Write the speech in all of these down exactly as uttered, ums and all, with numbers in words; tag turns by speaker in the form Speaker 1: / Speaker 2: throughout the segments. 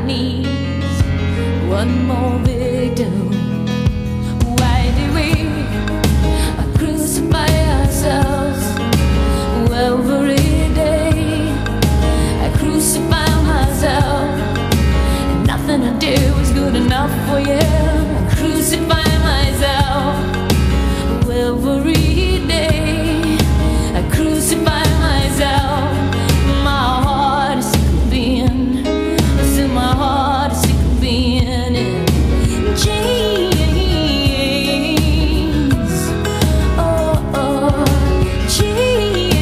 Speaker 1: needs one more victim. Why do we crucify ourselves every day? I crucify myself, and nothing I do is good enough for you. I crucify myself every day. I crucify myself. My heart is sick of being, still my heart is sick of being in chains. Oh, oh, chains.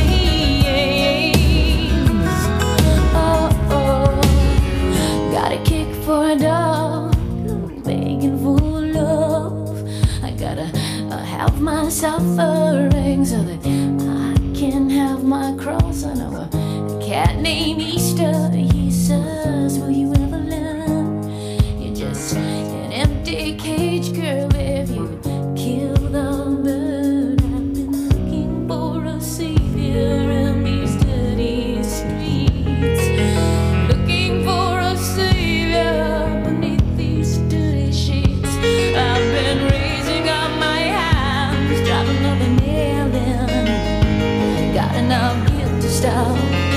Speaker 1: Oh, oh, got a kick for a dog, begging for love. I gotta uh, have my suffering so that I can have my cross. I know a cat named Easter. He says, will you ever learn? You're just an empty cage, girl, if you kill the bird. I've been looking for a savior in these dirty streets, looking for a savior beneath these dirty sheets. I've been raising up my hands, driving another nail in. Got enough guilt to stop